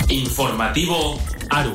Informativo ARU.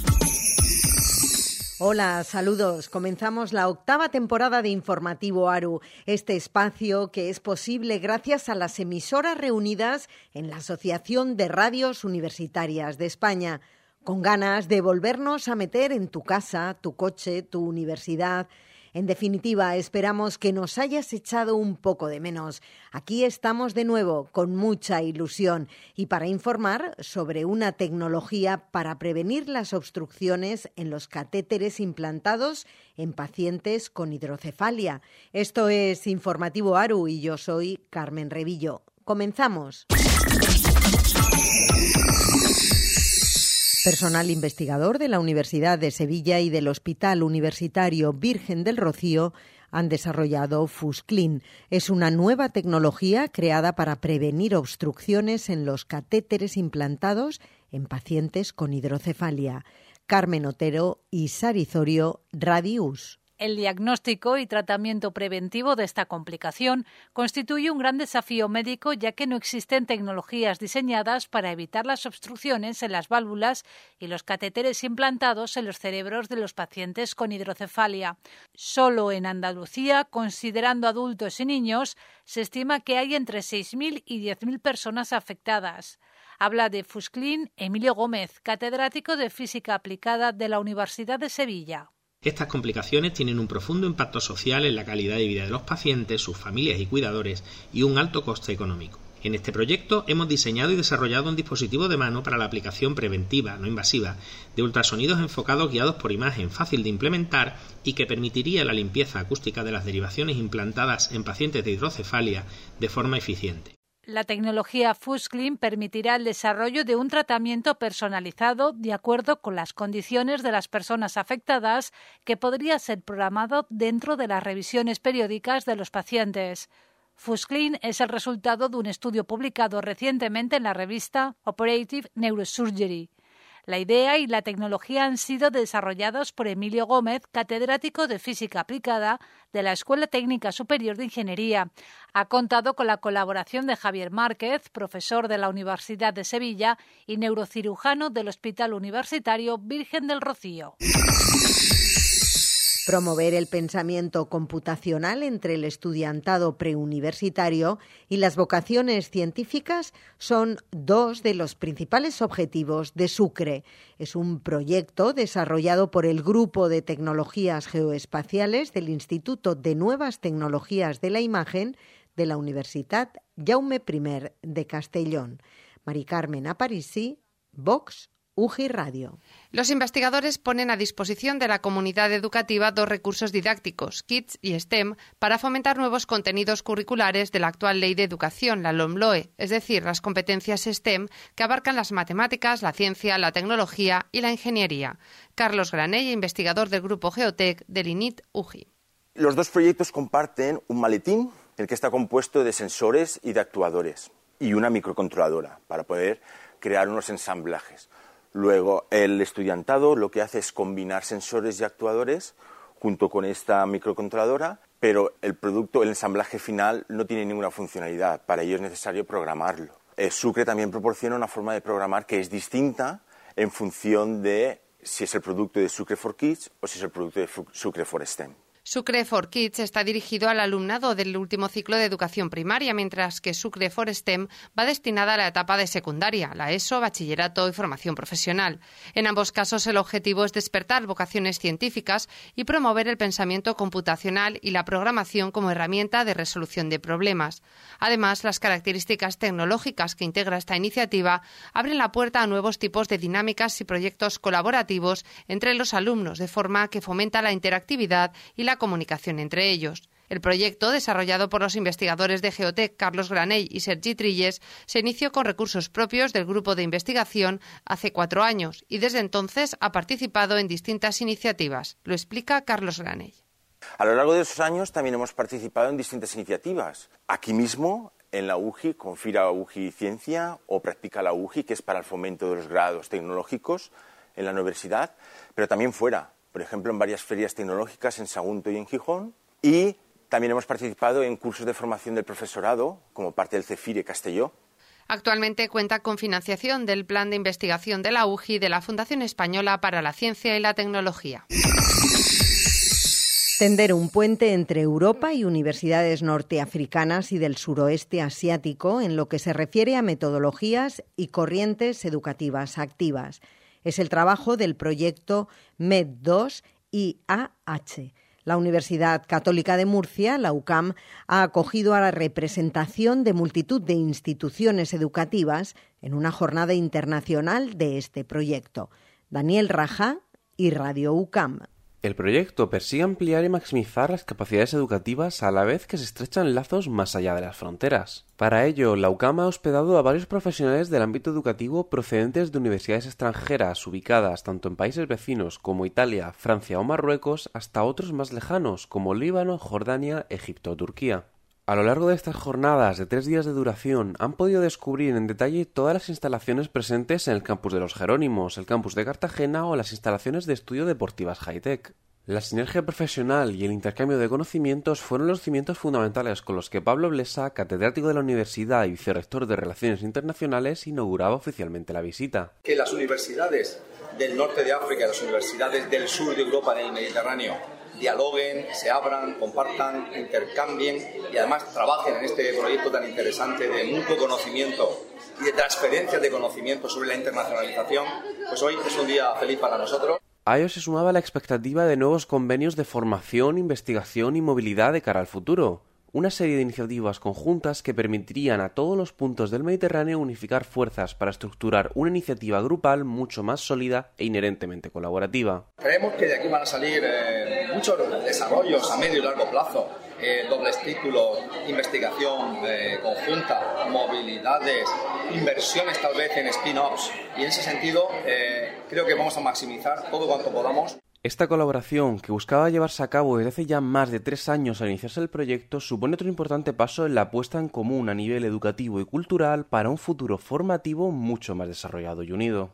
Hola, saludos. Comenzamos la 8ª temporada de Informativo ARU, este espacio que es posible gracias a las emisoras reunidas en la Asociación de Radios Universitarias de España, con ganas de volvernos a meter en tu casa, tu coche, tu universidad. En definitiva, esperamos que nos hayas echado un poco de menos. Aquí estamos de nuevo, con mucha ilusión, y para informar sobre una tecnología para prevenir las obstrucciones en los catéteres implantados en pacientes con hidrocefalia. Esto es Informativo ARU y yo soy Carmen Revillo. Comenzamos. Personal investigador de la Universidad de Sevilla y del Hospital Universitario Virgen del Rocío han desarrollado FUSCLIN. Es una nueva tecnología creada para prevenir obstrucciones en los catéteres implantados en pacientes con hidrocefalia. Carmen Otero y Sari Zorio, Radius. El diagnóstico y tratamiento preventivo de esta complicación constituye un gran desafío médico, ya que no existen tecnologías diseñadas para evitar las obstrucciones en las válvulas y los catéteres implantados en los cerebros de los pacientes con hidrocefalia. Solo en Andalucía, considerando adultos y niños, se estima que hay entre 6.000 y 10.000 personas afectadas. Habla de FUSCLIN Emilio Gómez, catedrático de Física Aplicada de la Universidad de Sevilla. Estas complicaciones tienen un profundo impacto social en la calidad de vida de los pacientes, sus familias y cuidadores y un alto coste económico. En este proyecto hemos diseñado y desarrollado un dispositivo de mano para la aplicación preventiva, no invasiva, de ultrasonidos enfocados guiados por imagen, fácil de implementar y que permitiría la limpieza acústica de las derivaciones implantadas en pacientes de hidrocefalia de forma eficiente. La tecnología FUSCLIN permitirá el desarrollo de un tratamiento personalizado de acuerdo con las condiciones de las personas afectadas, que podría ser programado dentro de las revisiones periódicas de los pacientes. FUSCLIN es el resultado de un estudio publicado recientemente en la revista Operative Neurosurgery. La idea y la tecnología han sido desarrollados por Emilio Gómez, catedrático de Física Aplicada de la Escuela Técnica Superior de Ingeniería. Ha contado con la colaboración de Javier Márquez, profesor de la Universidad de Sevilla y neurocirujano del Hospital Universitario Virgen del Rocío. Promover el pensamiento computacional entre el estudiantado preuniversitario y las vocaciones científicas son dos de los principales objetivos de SUCRE. Es un proyecto desarrollado por el Grupo de Tecnologías Geoespaciales del Instituto de Nuevas Tecnologías de la Imagen de la Universitat Jaume I de Castellón. Mari Carmen Aparici, Vox, UGI Radio. Los investigadores ponen a disposición de la comunidad educativa dos recursos didácticos, KITS y STEM, para fomentar nuevos contenidos curriculares de la actual Ley de Educación, la LOMLOE, es decir, las competencias STEM que abarcan las matemáticas, la ciencia, la tecnología y la ingeniería. Carlos Granell, investigador del Grupo Geotec del INIT UGI. Los dos proyectos comparten un maletín, el que está compuesto de sensores y de actuadores, y una microcontroladora para poder crear unos ensamblajes. Luego, el estudiantado lo que hace es combinar sensores y actuadores junto con esta microcontroladora, pero el producto, el ensamblaje final, no tiene ninguna funcionalidad. Para ello es necesario programarlo. SUCRE también proporciona una forma de programar que es distinta en función de si es el producto de SUCRE for Kids o si es el producto de SUCRE for STEM. SUCRE for Kids está dirigido al alumnado del último ciclo de educación primaria, mientras que SUCRE for STEM va destinada a la etapa de secundaria, la ESO, bachillerato y formación profesional. En ambos casos el objetivo es despertar vocaciones científicas y promover el pensamiento computacional y la programación como herramienta de resolución de problemas. Además, las características tecnológicas que integra esta iniciativa abren la puerta a nuevos tipos de dinámicas y proyectos colaborativos entre los alumnos, de forma que fomenta la interactividad y la comunicación entre ellos. El proyecto, desarrollado por los investigadores de Geotec Carlos Granell y Sergi Trilles, se inició con recursos propios del grupo de investigación hace 4 años y desde entonces ha participado en distintas iniciativas. Lo explica Carlos Granell. A lo largo de esos años también hemos participado en distintas iniciativas. Aquí mismo, en la UGI, Confira UGI Ciencia o Practica la UGI, que es para el fomento de los grados tecnológicos en la universidad, pero también fuera. Por ejemplo, en varias ferias tecnológicas en Sagunto y en Gijón. Y también hemos participado en cursos de formación del profesorado, como parte del CEFIRE Castelló. Actualmente cuenta con financiación del Plan de Investigación de la UGI y de la Fundación Española para la Ciencia y la Tecnología. Tender un puente entre Europa y universidades norteafricanas y del suroeste asiático en lo que se refiere a metodologías y corrientes educativas activas. Es el trabajo del proyecto MED2 IAH. La Universidad Católica de Murcia, la UCAM, ha acogido a la representación de multitud de instituciones educativas en una jornada internacional de este proyecto. Daniel Raja y Radio UCAM. El proyecto persigue ampliar y maximizar las capacidades educativas a la vez que se estrechan lazos más allá de las fronteras. Para ello, la UCAM ha hospedado a varios profesionales del ámbito educativo procedentes de universidades extranjeras ubicadas tanto en países vecinos como Italia, Francia o Marruecos, hasta otros más lejanos como Líbano, Jordania, Egipto o Turquía. A lo largo de estas jornadas de 3 días de duración han podido descubrir en detalle todas las instalaciones presentes en el campus de los Jerónimos, el campus de Cartagena o las instalaciones de estudio deportivas high-tech. La sinergia profesional y el intercambio de conocimientos fueron los cimientos fundamentales con los que Pablo Blesa, catedrático de la universidad y vicerrector de Relaciones Internacionales, inauguraba oficialmente la visita. Que las universidades del norte de África y las universidades del sur de Europa en el Mediterráneo dialoguen, se abran, compartan, intercambien y además trabajen en este proyecto tan interesante de mutuo conocimiento y de transferencia de conocimiento sobre la internacionalización, pues hoy es un día feliz para nosotros. A ello se sumaba la expectativa de nuevos convenios de formación, investigación y movilidad de cara al futuro. Una serie de iniciativas conjuntas que permitirían a todos los puntos del Mediterráneo unificar fuerzas para estructurar una iniciativa grupal mucho más sólida e inherentemente colaborativa. Creemos que de aquí van a salir muchos desarrollos a medio y largo plazo, dobles títulos, investigación conjunta, movilidades, inversiones tal vez en spin-offs y en ese sentido creo que vamos a maximizar todo cuanto podamos. Esta colaboración, que buscaba llevarse a cabo desde hace ya más de 3 años al iniciarse el proyecto, supone otro importante paso en la puesta en común a nivel educativo y cultural para un futuro formativo mucho más desarrollado y unido.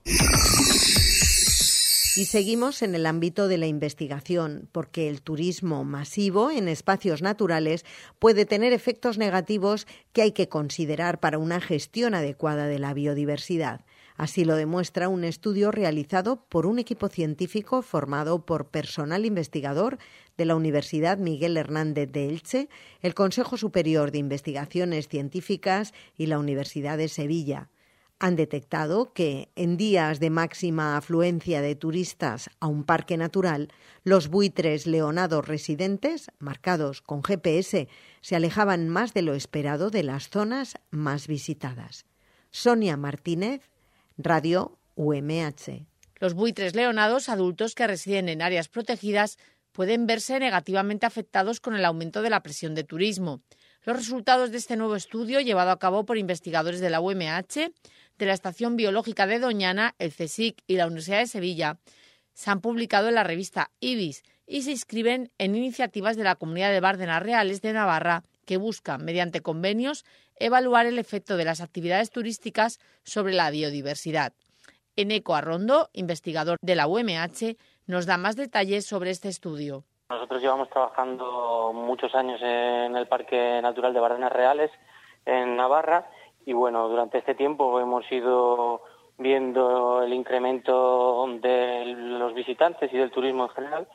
Y seguimos en el ámbito de la investigación, porque el turismo masivo en espacios naturales puede tener efectos negativos que hay que considerar para una gestión adecuada de la biodiversidad. Así lo demuestra un estudio realizado por un equipo científico formado por personal investigador de la Universidad Miguel Hernández de Elche, el Consejo Superior de Investigaciones Científicas y la Universidad de Sevilla. Han detectado que en días de máxima afluencia de turistas a un parque natural, los buitres leonados residentes, marcados con GPS, se alejaban más de lo esperado de las zonas más visitadas. Sonia Martínez, Radio UMH. Los buitres leonados adultos que residen en áreas protegidas pueden verse negativamente afectados con el aumento de la presión de turismo. Los resultados de este nuevo estudio, llevado a cabo por investigadores de la UMH, de la Estación Biológica de Doñana, el CSIC y la Universidad de Sevilla, se han publicado en la revista IBIS y se inscriben en iniciativas de la Comunidad de Bárdenas Reales de Navarra que buscan, mediante convenios, evaluar el efecto de las actividades turísticas sobre la biodiversidad. Eneco Arrondo, investigador de la UMH, nos da más detalles sobre este estudio. Nosotros llevamos trabajando muchos años en el Parque Natural de Bárdenas Reales, en Navarra, y bueno, durante este tiempo hemos ido viendo el incremento de los visitantes y del turismo en general,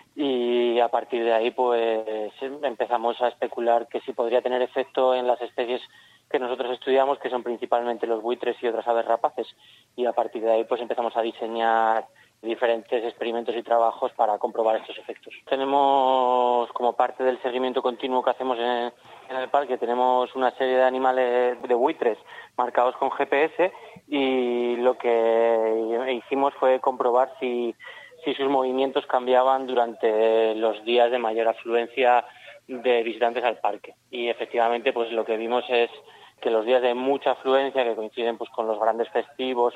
y a partir de ahí pues empezamos a especular que sí podría tener efecto en las especies que nosotros estudiamos, que son principalmente los buitres y otras aves rapaces, y a partir de ahí pues empezamos a diseñar diferentes experimentos y trabajos para comprobar estos efectos. Tenemos, como parte del seguimiento continuo que hacemos en el parque, tenemos una serie de animales de buitres marcados con GPS, y lo que hicimos fue comprobar si sus movimientos cambiaban durante los días de mayor afluencia de visitantes al parque. Y efectivamente pues lo que vimos es que los días de mucha afluencia, que coinciden pues con los grandes festivos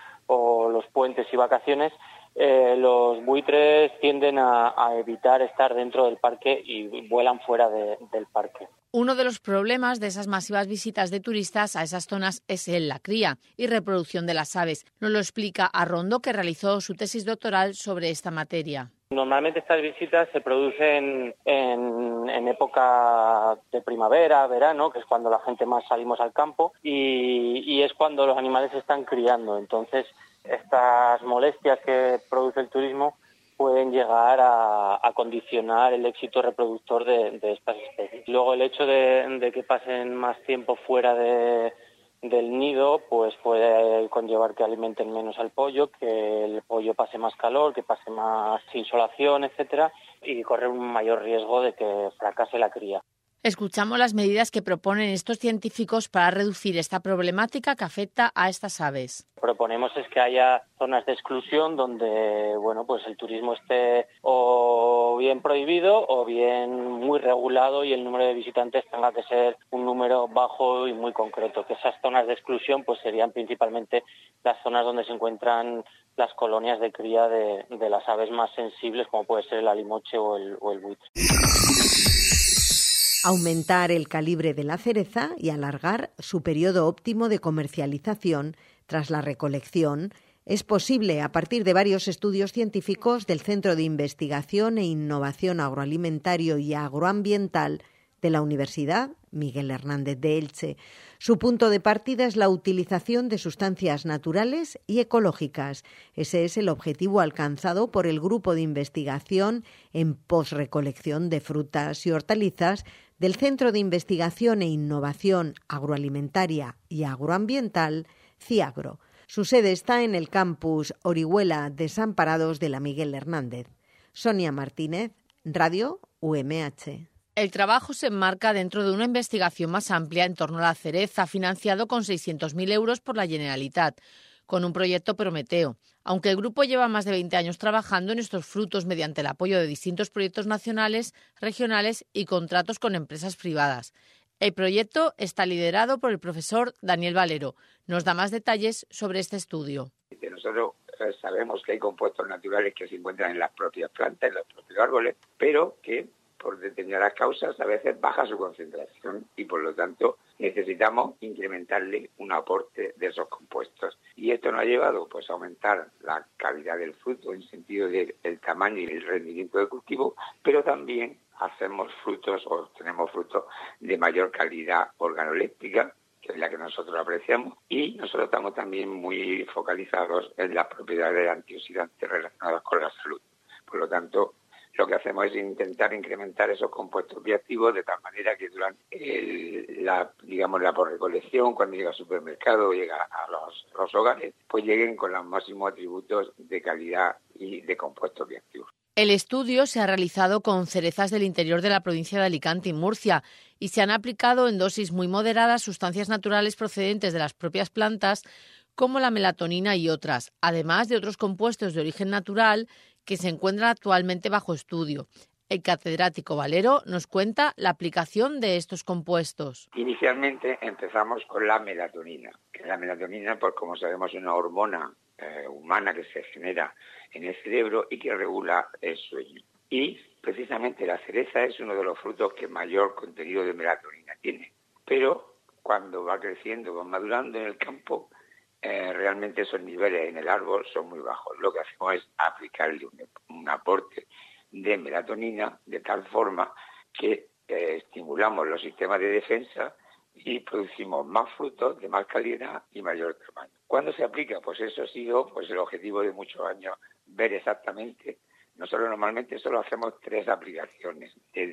o los puentes y vacaciones, los buitres tienden a evitar estar dentro del parque y vuelan fuera del parque. Uno de los problemas de esas masivas visitas de turistas a esas zonas es la cría y reproducción de las aves. Nos lo explica Arrondo, que realizó su tesis doctoral sobre esta materia. Normalmente estas visitas se producen en época de primavera, verano, que es cuando la gente más salimos al campo y es cuando los animales se están criando. Entonces, estas molestias que produce el turismo pueden llegar a condicionar el éxito reproductor de estas especies. Luego, el hecho de que pasen más tiempo fuera del nido, pues puede conllevar que alimenten menos al pollo, que el pollo pase más calor, que pase más insolación, etcétera, y correr un mayor riesgo de que fracase la cría. Escuchamos las medidas que proponen estos científicos para reducir esta problemática que afecta a estas aves. Proponemos es que haya zonas de exclusión donde, pues el turismo esté o bien prohibido o bien muy regulado y el número de visitantes tenga que ser un número bajo y muy concreto. Que esas zonas de exclusión pues serían principalmente las zonas donde se encuentran las colonias de cría de las aves más sensibles, como puede ser el alimoche o el buitre. Aumentar el calibre de la cereza y alargar su periodo óptimo de comercialización tras la recolección es posible a partir de varios estudios científicos del Centro de Investigación e Innovación Agroalimentario y Agroambiental de la Universidad Miguel Hernández de Elche. Su punto de partida es la utilización de sustancias naturales y ecológicas. Ese es el objetivo alcanzado por el Grupo de Investigación en Posrecolección de Frutas y Hortalizas del Centro de Investigación e Innovación Agroalimentaria y Agroambiental, CIAGRO. Su sede está en el campus Orihuela Desamparados de la Miguel Hernández. Sonia Martínez, Radio UMH. El trabajo se enmarca dentro de una investigación más amplia en torno a la cereza, financiado con 600.000 euros por la Generalitat, con un proyecto Prometeo. Aunque el grupo lleva más de 20 años trabajando en estos frutos mediante el apoyo de distintos proyectos nacionales, regionales y contratos con empresas privadas. El proyecto está liderado por el profesor Daniel Valero. Nos da más detalles sobre este estudio. Nosotros sabemos que hay compuestos naturales que se encuentran en las propias plantas, en los propios árboles, pero que por determinadas causas a veces baja su concentración y por lo tanto necesitamos incrementarle un aporte de esos compuestos. Y esto nos ha llevado pues a aumentar la calidad del fruto en sentido del tamaño y el rendimiento del cultivo, pero también hacemos frutos o tenemos frutos de mayor calidad organoléptica, que es la que nosotros apreciamos, y nosotros estamos también muy focalizados en las propiedades antioxidantes relacionadas con la salud. Por lo tanto, lo que hacemos es intentar incrementar esos compuestos bioactivos de tal manera que durante la posrecolección, cuando llega al supermercado o llega a los hogares, pues lleguen con los máximos atributos de calidad y de compuestos bioactivos. El estudio se ha realizado con cerezas del interior de la provincia de Alicante y Murcia y se han aplicado en dosis muy moderadas sustancias naturales procedentes de las propias plantas como la melatonina y otras, además de otros compuestos de origen natural que se encuentran actualmente bajo estudio. El catedrático Valero nos cuenta la aplicación de estos compuestos. Inicialmente empezamos con la melatonina, que la melatonina, pues como sabemos, es una hormona humana que se genera en el cerebro y que regula el sueño. Y precisamente la cereza es uno de los frutos que mayor contenido de melatonina tiene. Pero cuando va creciendo, va madurando en el campo, realmente esos niveles en el árbol son muy bajos. Lo que hacemos es aplicarle un aporte de melatonina de tal forma que estimulamos los sistemas de defensa y producimos más frutos de más calidad y mayor tamaño. ¿Cuándo se aplica? Pues eso ha sido el objetivo de muchos años, ver exactamente. Nosotros normalmente solo hacemos 3 aplicaciones,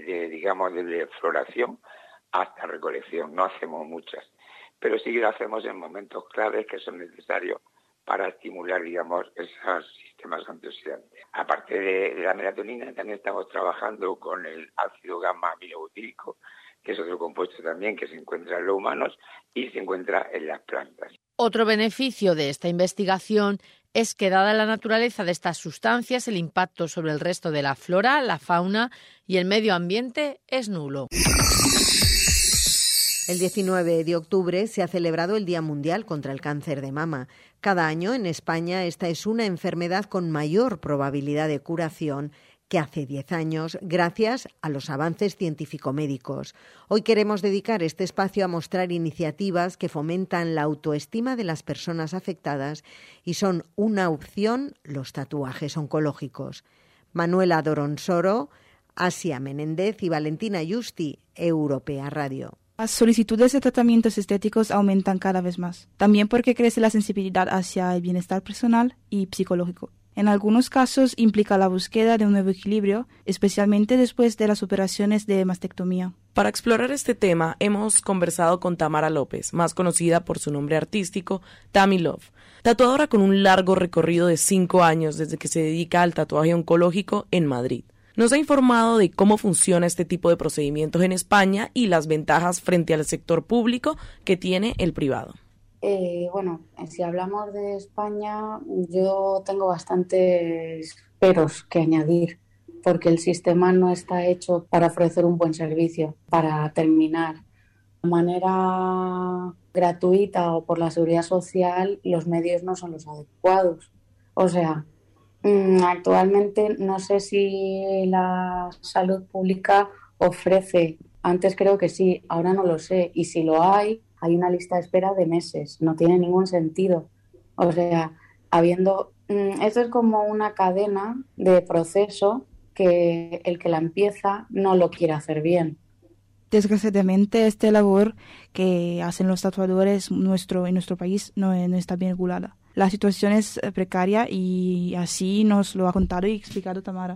desde floración hasta recolección, no hacemos muchas, pero sí que lo hacemos en momentos claves que son necesarios para estimular, esos sistemas antioxidantes. Aparte de la melatonina, también estamos trabajando con el ácido gamma-aminobutírico, que es otro compuesto también que se encuentra en los humanos y se encuentra en las plantas. Otro beneficio de esta investigación es que, dada la naturaleza de estas sustancias, el impacto sobre el resto de la flora, la fauna y el medio ambiente es nulo. El 19 de octubre se ha celebrado el Día Mundial contra el Cáncer de Mama. Cada año en España esta es una enfermedad con mayor probabilidad de curación que hace 10 años, gracias a los avances científico-médicos. Hoy queremos dedicar este espacio a mostrar iniciativas que fomentan la autoestima de las personas afectadas y son una opción los tatuajes oncológicos. Manuela Doronsoro, Asia Menéndez y Valentina Justi, Europea Radio. Las solicitudes de tratamientos estéticos aumentan cada vez más, también porque crece la sensibilidad hacia el bienestar personal y psicológico. En algunos casos implica la búsqueda de un nuevo equilibrio, especialmente después de las operaciones de mastectomía. Para explorar este tema hemos conversado con Tamara López, más conocida por su nombre artístico, Tammy Love, tatuadora con un largo recorrido de 5 años desde que se dedica al tatuaje oncológico en Madrid. Nos ha informado de cómo funciona este tipo de procedimientos en España y las ventajas frente al sector público que tiene el privado. Bueno, si hablamos de España, yo tengo bastantes peros que añadir, porque el sistema no está hecho para ofrecer un buen servicio. Para terminar, de manera gratuita o por la seguridad social, los medios no son los adecuados. O sea, actualmente no sé si la salud pública ofrece, antes creo que sí, ahora no lo sé, y si lo hay una lista de espera de meses, no tiene ningún sentido. O sea, esto es como una cadena de proceso que el que la empieza no lo quiere hacer bien. Desgraciadamente, esta labor que hacen los tatuadores en nuestro país no está bien regulada. La situación es precaria y así nos lo ha contado y explicado Tamara.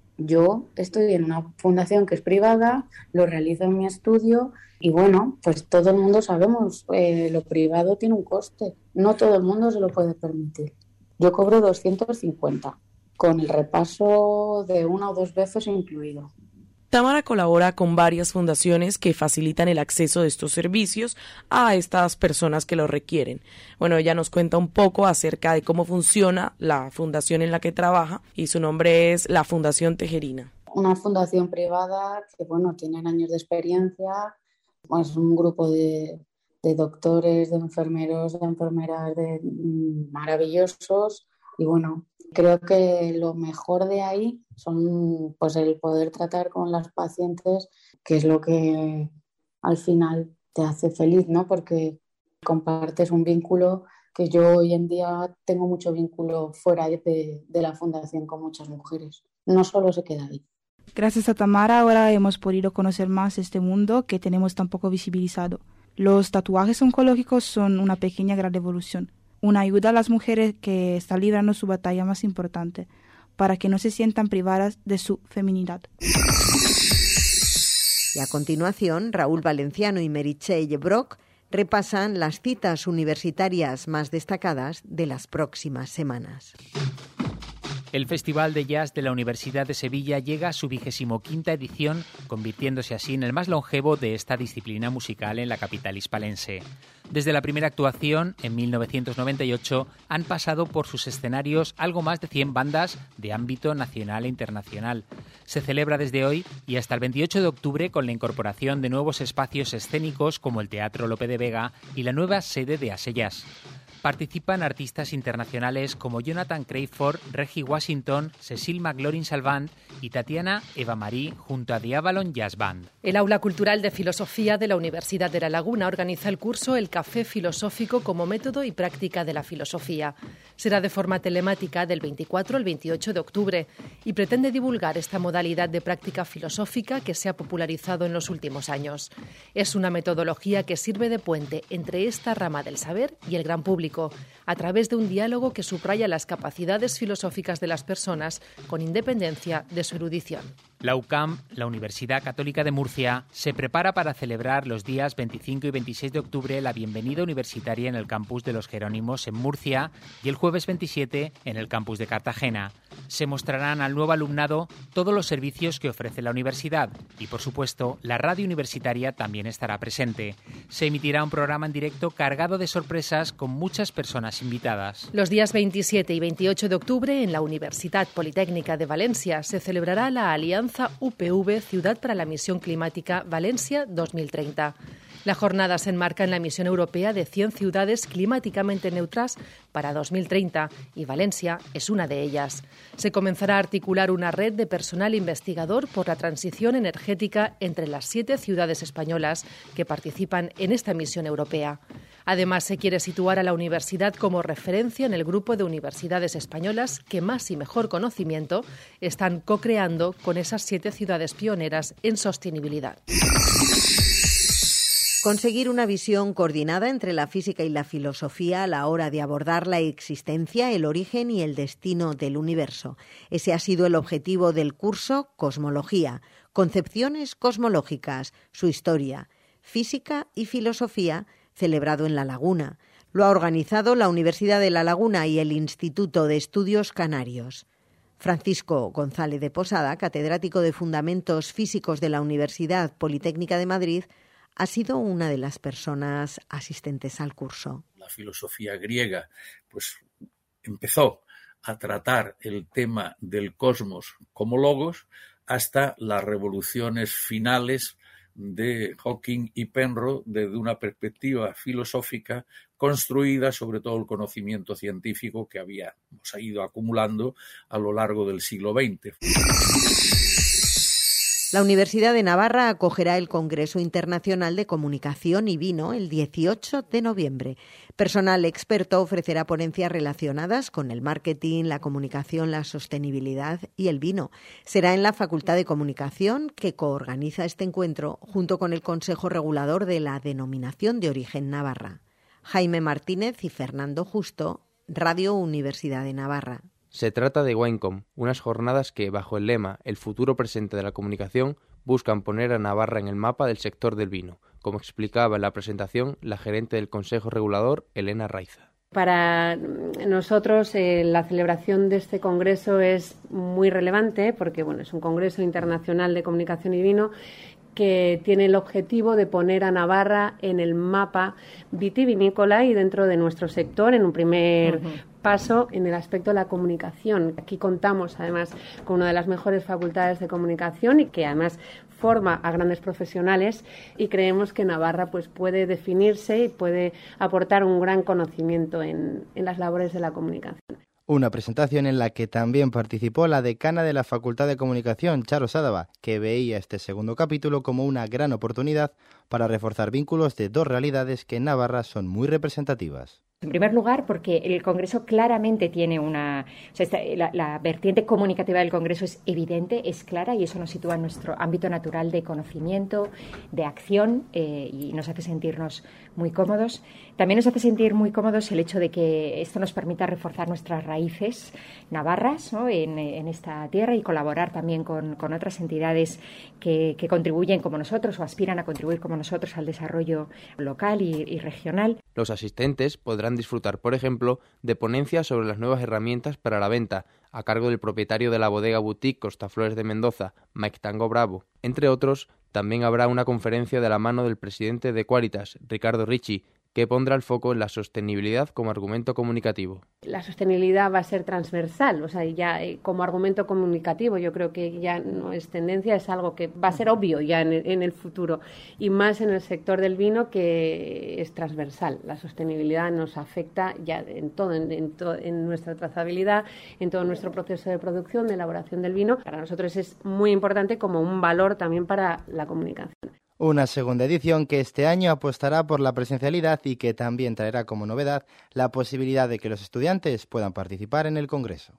Yo estoy en una fundación que es privada, lo realizo en mi estudio y bueno, pues todo el mundo sabemos, lo privado tiene un coste, no todo el mundo se lo puede permitir. Yo cobro 250, con el repaso de 1 o 2 veces incluido. Tamara colabora con varias fundaciones que facilitan el acceso de estos servicios a estas personas que lo requieren. Bueno, ella nos cuenta un poco acerca de cómo funciona la fundación en la que trabaja y su nombre es la Fundación Tejerina. Una fundación privada que, bueno, tienen años de experiencia, es un grupo de doctores, de enfermeros, de enfermeras maravillosos y bueno, creo que lo mejor de ahí son pues el poder tratar con las pacientes, que es lo que al final te hace feliz, ¿no? Porque compartes un vínculo que yo hoy en día tengo mucho vínculo fuera de la fundación con muchas mujeres. No solo se queda ahí. Gracias a Tamara ahora hemos podido conocer más este mundo que tenemos tan poco visibilizado. Los tatuajes oncológicos son una pequeña gran revolución. Una ayuda a las mujeres que están librando su batalla más importante, para que no se sientan privadas de su feminidad. Y a continuación, Raúl Valenciano y Meritxell Brock repasan las citas universitarias más destacadas de las próximas semanas. El Festival de Jazz de la Universidad de Sevilla llega a su 25ª edición, convirtiéndose así en el más longevo de esta disciplina musical en la capital hispalense. Desde la primera actuación, en 1998, han pasado por sus escenarios algo más de 100 bandas de ámbito nacional e internacional. Se celebra desde hoy y hasta el 28 de octubre con la incorporación de nuevos espacios escénicos como el Teatro Lope de Vega y la nueva sede de Asellas. Participan artistas internacionales como Jonathan Crayford, Reggie Washington, Cecil McLaurin-Salvant y Tatiana Eva Marie junto a The Avalon Jazz Band. El Aula Cultural de Filosofía de la Universidad de La Laguna organiza el curso El Café Filosófico como método y práctica de la filosofía. Será de forma telemática del 24 al 28 de octubre y pretende divulgar esta modalidad de práctica filosófica que se ha popularizado en los últimos años. Es una metodología que sirve de puente entre esta rama del saber y el gran público, a través de un diálogo que subraya las capacidades filosóficas de las personas con independencia de su erudición. La UCAM, la Universidad Católica de Murcia, se prepara para celebrar los días 25 y 26 de octubre la bienvenida universitaria en el campus de los Jerónimos en Murcia y el jueves 27 en el campus de Cartagena. Se mostrarán al nuevo alumnado todos los servicios que ofrece la universidad y, por supuesto, la radio universitaria también estará presente. Se emitirá un programa en directo cargado de sorpresas con muchas personas invitadas. Los días 27 y 28 de octubre en la Universidad Politécnica de Valencia se celebrará la Alianza UPV Ciudad para la Misión Climática Valencia 2030. La jornada se enmarca en la misión europea de 100 ciudades climáticamente neutras para 2030 y Valencia es una de ellas. Se comenzará a articular una red de personal investigador por la transición energética entre las 7 ciudades españolas que participan en esta misión europea. Además, se quiere situar a la universidad como referencia en el grupo de universidades españolas que más y mejor conocimiento están co-creando con esas 7 ciudades pioneras en sostenibilidad. Conseguir una visión coordinada entre la física y la filosofía a la hora de abordar la existencia, el origen y el destino del universo. Ese ha sido el objetivo del curso Cosmología, Concepciones Cosmológicas, su historia, física y filosofía, celebrado en La Laguna. Lo ha organizado la Universidad de La Laguna y el Instituto de Estudios Canarios. Francisco González de Posada, catedrático de Fundamentos Físicos de la Universidad Politécnica de Madrid, ha sido una de las personas asistentes al curso. La filosofía griega pues empezó a tratar el tema del cosmos como logos hasta las revoluciones finales de Hawking y Penrose desde una perspectiva filosófica construida sobre todo el conocimiento científico que habíamos ido acumulando a lo largo del siglo XX. La Universidad de Navarra acogerá el Congreso Internacional de Comunicación y Vino el 18 de noviembre. Personal experto ofrecerá ponencias relacionadas con el marketing, la comunicación, la sostenibilidad y el vino. Será en la Facultad de Comunicación que coorganiza este encuentro junto con el Consejo Regulador de la Denominación de Origen Navarra. Jaime Martínez y Fernando Justo, Radio Universidad de Navarra. Se trata de Winecom, unas jornadas que, bajo el lema «El futuro presente de la comunicación», buscan poner a Navarra en el mapa del sector del vino, como explicaba en la presentación la gerente del Consejo Regulador, Elena Raiza. Para nosotros la celebración de este congreso es muy relevante porque es un congreso internacional de comunicación y vino que tiene el objetivo de poner a Navarra en el mapa vitivinícola y dentro de nuestro sector en un primer paso en el aspecto de la comunicación. Aquí contamos además con una de las mejores facultades de comunicación y que además forma a grandes profesionales y creemos que Navarra puede definirse y puede aportar un gran conocimiento en las labores de la comunicación. Una presentación en la que también participó la decana de la Facultad de Comunicación, Charo Sádava, que veía este segundo capítulo como una gran oportunidad para reforzar vínculos de dos realidades que en Navarra son muy representativas. En primer lugar, porque el Congreso claramente tiene la vertiente comunicativa del Congreso es evidente, es clara y eso nos sitúa en nuestro ámbito natural de conocimiento, de acción y nos hace sentirnos muy cómodos. También nos hace sentir muy cómodos el hecho de que esto nos permita reforzar nuestras raíces navarras, ¿no? en esta tierra y colaborar también con otras entidades que contribuyen como nosotros o aspiran a contribuir como nosotros al desarrollo local y regional. Los asistentes podrán disfrutar, por ejemplo, de ponencias sobre las nuevas herramientas para la venta, a cargo del propietario de la bodega boutique Costaflores de Mendoza, Mike Tango Bravo. Entre otros, también habrá una conferencia de la mano del presidente de Quáritas, Ricardo Ricci, que pondrá el foco en la sostenibilidad como argumento comunicativo. La sostenibilidad va a ser transversal, ya como argumento comunicativo yo creo que ya no es tendencia, es algo que va a ser obvio ya en el futuro y más en el sector del vino que es transversal. La sostenibilidad nos afecta ya en todo, en nuestra trazabilidad, en todo nuestro proceso de producción, de elaboración del vino. Para nosotros es muy importante como un valor también para la comunicación. Una segunda edición que este año apostará por la presencialidad y que también traerá como novedad la posibilidad de que los estudiantes puedan participar en el Congreso.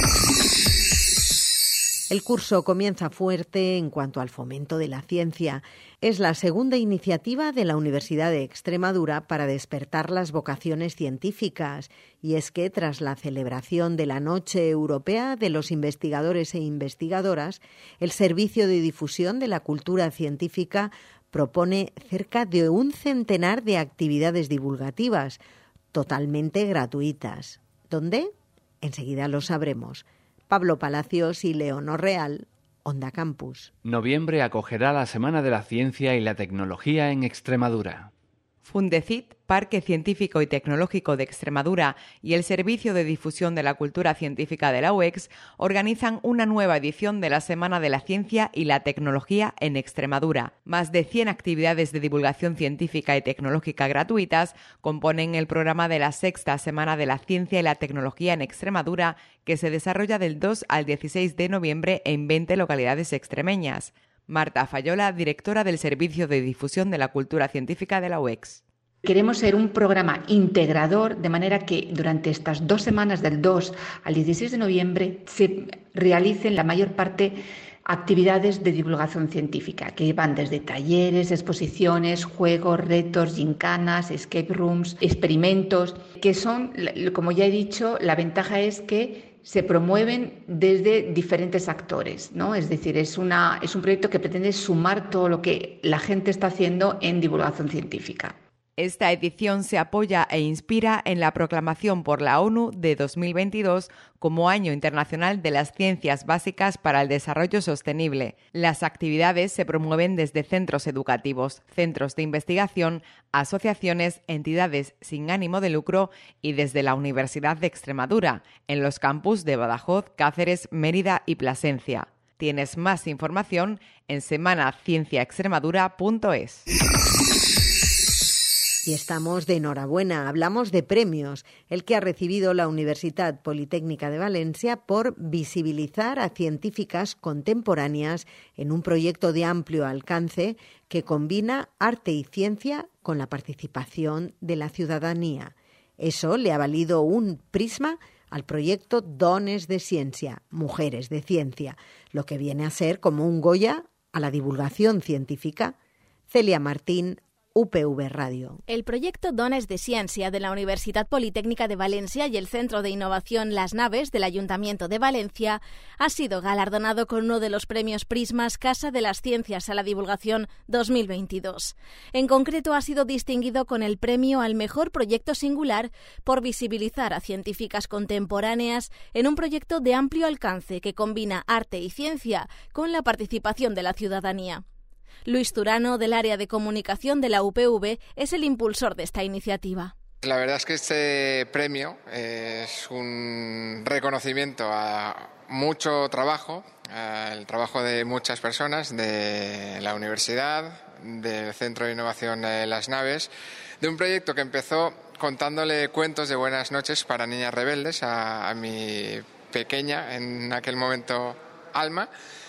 El curso comienza fuerte en cuanto al fomento de la ciencia. Es la segunda iniciativa de la Universidad de Extremadura para despertar las vocaciones científicas. Y es que tras la celebración de la Noche Europea de los Investigadores e Investigadoras, el Servicio de Difusión de la Cultura Científica propone cerca de 100 de actividades divulgativas, totalmente gratuitas. ¿Dónde? Enseguida lo sabremos. Pablo Palacios y Leonor Real, Onda Campus. Noviembre acogerá la Semana de la Ciencia y la Tecnología en Extremadura. Fundecit, Parque Científico y Tecnológico de Extremadura y el Servicio de Difusión de la Cultura Científica de la UEX organizan una nueva edición de la Semana de la Ciencia y la Tecnología en Extremadura. Más de 100 actividades de divulgación científica y tecnológica gratuitas componen el programa de la 6ª Semana de la Ciencia y la Tecnología en Extremadura, que se desarrolla del 2 al 16 de noviembre en 20 localidades extremeñas. Marta Fayola, directora del Servicio de Difusión de la Cultura Científica de la UEX. Queremos ser un programa integrador, de manera que durante estas 2 semanas, del 2 al 16 de noviembre, se realicen la mayor parte actividades de divulgación científica, que van desde talleres, exposiciones, juegos, retos, gincanas, escape rooms, experimentos, que son, como ya he dicho, la ventaja es que se promueven desde diferentes actores, ¿no? Es decir, es un proyecto que pretende sumar todo lo que la gente está haciendo en divulgación científica. Esta edición se apoya e inspira en la proclamación por la ONU de 2022 como Año Internacional de las Ciencias Básicas para el Desarrollo Sostenible. Las actividades se promueven desde centros educativos, centros de investigación, asociaciones, entidades sin ánimo de lucro y desde la Universidad de Extremadura, en los campus de Badajoz, Cáceres, Mérida y Plasencia. Tienes más información en semanacienciaextremadura.es. Y estamos de enhorabuena, hablamos de premios, el que ha recibido la Universitat Politécnica de Valencia por visibilizar a científicas contemporáneas en un proyecto de amplio alcance que combina arte y ciencia con la participación de la ciudadanía. Eso le ha valido un prisma al proyecto Dones de Ciencia, Mujeres de Ciencia, lo que viene a ser como un Goya a la divulgación científica. Celia Martín, UPV Radio. El proyecto Dones de Ciencia de la Universitat Politécnica de Valencia y el Centro de Innovación Las Naves del Ayuntamiento de Valencia ha sido galardonado con uno de los premios Prismas Casa de las Ciencias a la Divulgación 2022. En concreto, ha sido distinguido con el premio al mejor proyecto singular por visibilizar a científicas contemporáneas en un proyecto de amplio alcance que combina arte y ciencia con la participación de la ciudadanía. Luis Turano, del área de comunicación de la UPV, es el impulsor de esta iniciativa. La verdad es que este premio es un reconocimiento a mucho trabajo, al trabajo de muchas personas de la universidad, del Centro de Innovación de Las Naves, de un proyecto que empezó contándole cuentos de buenas noches para niñas rebeldes a mi pequeña, en aquel momento, Alma,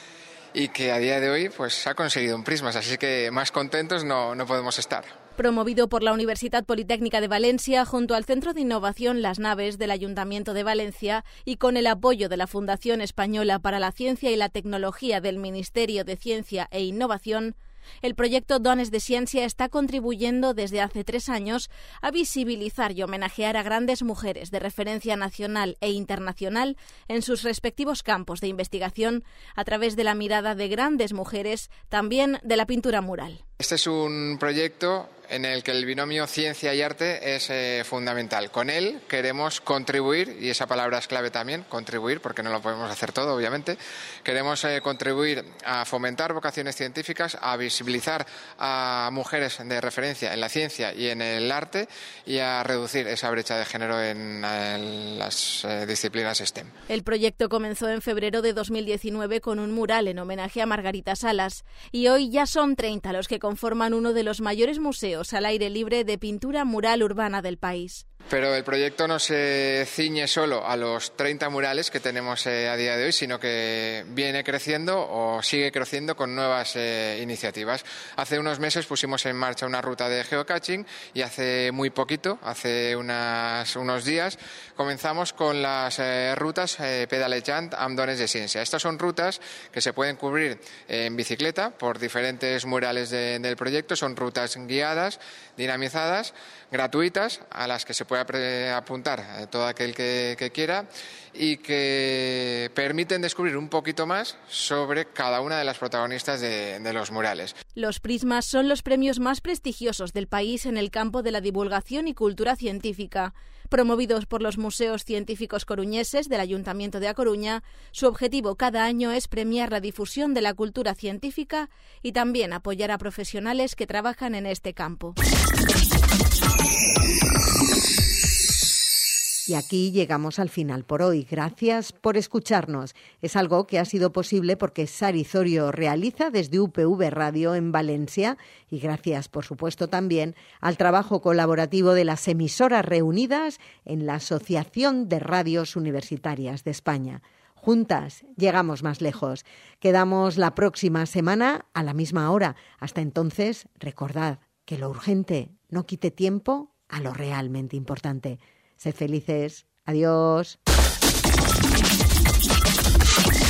y que a día de hoy pues ha conseguido un Prismas, así que más contentos no podemos estar. Promovido por la Universitat Politécnica de Valencia junto al Centro de Innovación Las Naves del Ayuntamiento de Valencia y con el apoyo de la Fundación Española para la Ciencia y la Tecnología del Ministerio de Ciencia e Innovación, el proyecto Dones de Ciencia está contribuyendo desde hace 3 años a visibilizar y homenajear a grandes mujeres de referencia nacional e internacional en sus respectivos campos de investigación a través de la mirada de grandes mujeres, también de la pintura mural. Este es un proyecto en el que el binomio ciencia y arte es fundamental. Con él queremos contribuir, y esa palabra es clave también, contribuir, porque no lo podemos hacer todo, obviamente. Queremos contribuir a fomentar vocaciones científicas, a visibilizar a mujeres de referencia en la ciencia y en el arte y a reducir esa brecha de género en las disciplinas STEM. El proyecto comenzó en febrero de 2019 con un mural en homenaje a Margarita Salas y hoy ya son 30 los que conforman uno de los mayores museos al aire libre de pintura mural urbana del país. Pero el proyecto no se ciñe solo a los 30 murales que tenemos a día de hoy, sino que viene creciendo o sigue creciendo con nuevas iniciativas. Hace unos meses pusimos en marcha una ruta de geocaching y hace muy poquito, hace unos días, comenzamos con las rutas pedalejant amb Dones de Ciencia. Estas son rutas que se pueden cubrir en bicicleta por diferentes murales del proyecto. Son rutas guiadas, dinamizadas, gratuitas, a las que se puede apuntar todo aquel que quiera y que permiten descubrir un poquito más sobre cada una de las protagonistas de los murales. Los Prismas son los premios más prestigiosos del país en el campo de la divulgación y cultura científica. Promovidos por los Museos Científicos Coruñeses del Ayuntamiento de A Coruña, su objetivo cada año es premiar la difusión de la cultura científica y también apoyar a profesionales que trabajan en este campo. Y aquí llegamos al final por hoy. Gracias por escucharnos. Es algo que ha sido posible porque Sari Zorio realiza desde UPV Radio en Valencia y gracias, por supuesto, también al trabajo colaborativo de las emisoras reunidas en la Asociación de Radios Universitarias de España. Juntas llegamos más lejos. Quedamos la próxima semana a la misma hora. Hasta entonces, recordad que lo urgente no quite tiempo a lo realmente importante. Sed felices. Adiós.